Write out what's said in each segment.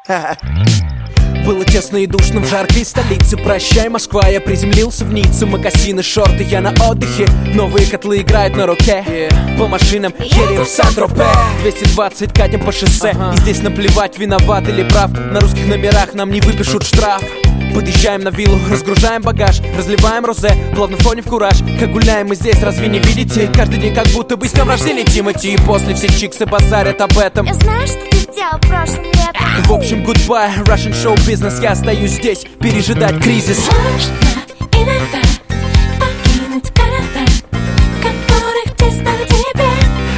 Было тесно и душно в жаркой столице. Прощай, Москва, я приземлился в Ниццу. Мокасины, шорты, я на отдыхе. Новые котлы играют на руке. По машинам едем в Сан-Тропе. 220 катим по шоссе. И здесь наплевать, виноват или прав. На русских номерах нам не выпишут штраф. Подъезжаем на виллу, разгружаем багаж, разливаем розе, плавно входим в кураж. Как гуляем мы здесь, разве не видите? Каждый день как будто бы с днем рождения Тимати. И после все чиксы базарят об этом. Я знаю, что ты делал прошлым летом. В общем, goodbye, Russian show business. Я остаюсь здесь, пережидать кризис. Можно иногда покинуть города, которых тесно тебе.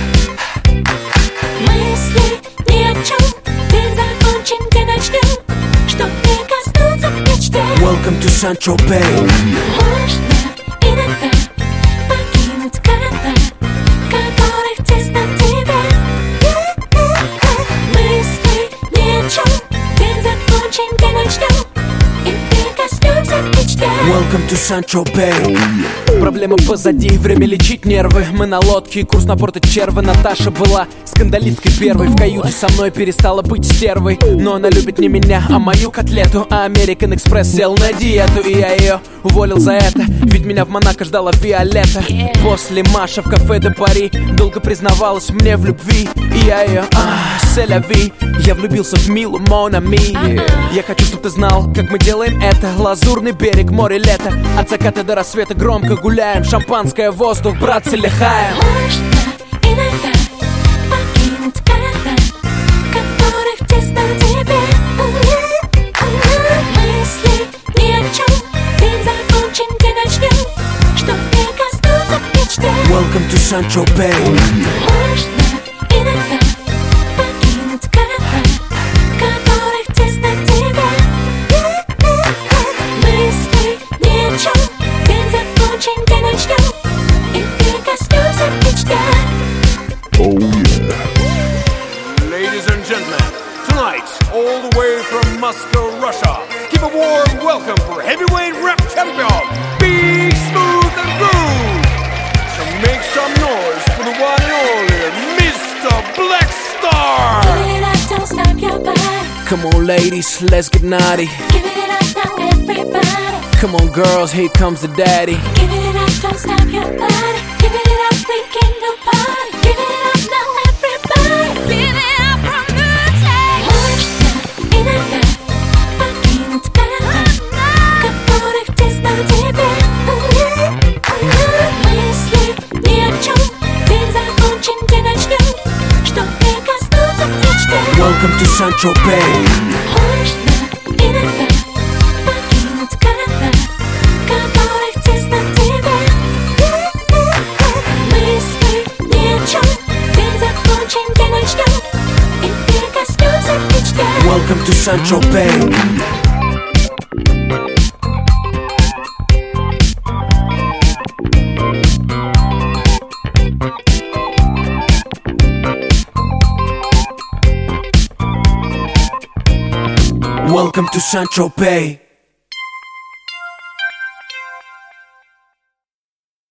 Мысли ни о чем, день закончен, день начнем, чтоб не коснуться мечты. Welcome to Сан-Тропе. Можно иногда покинуть города, которых тесно тебе. Мысли ни о чем, день закончен, день начнем, и не коснется мечты. Welcome to Сан-Тропе. Проблема позади, время лечить нервы. Мы на лодке, курс на порт червы. Наташа была скандалисткой первой. В каюте со мной перестала быть стервой. Но она любит не меня, а мою котлету. А American Express сел на диету, и я ее уволил за это. Ведь меня в Монако ждала Виолетта. После Маша в кафе де Пари долго признавалась мне в любви. И я ее, селяви. Я влюбился в Милу, Мон Ами. Я хочу, чтоб ты знал, как мы делаем это. Лазурный берег, море, лето. От заката до рассвета громко гуляем. Шампанское, воздух, братцы, лихаем. Можно иногда покинуть города, которых тесно тебе. Мысли ни о чем, день закончен, день начнем, чтоб не коснуться мечты. Welcome to Сан-Тропе. Можно иногда покинуть города, которых тесно тебе. Мысли ни о чем, день закончен, день начнем, и не коснется мечты. Ladies and gentlemen, tonight, all the way from Moscow, Russia, give a warm welcome for heavyweight rap champion, Big Smooth and Groove. So make some noise for the one and only Mr. Black Star. Give it up, don't stop your body. Come on, ladies, let's get naughty. Give it up now, everybody. Come on, girls, here comes the daddy. Give it up, don't stop your body. Give it up, we can do party. Give it up now, everybody. Give it up from the top. Можно иногда покинуть города, которых тесно тебе. Мысли ни о чем, день закончен, день начнем, чтоб не коснуться мечты. Welcome to Сан-Тропе. Можно иногда покинуть города, которых тесно тебе. Мысли ни о чем, день закончен, день начнем, и не коснется мечты. Welcome to Сан-Тропе. Welcome to Сан-Тропе.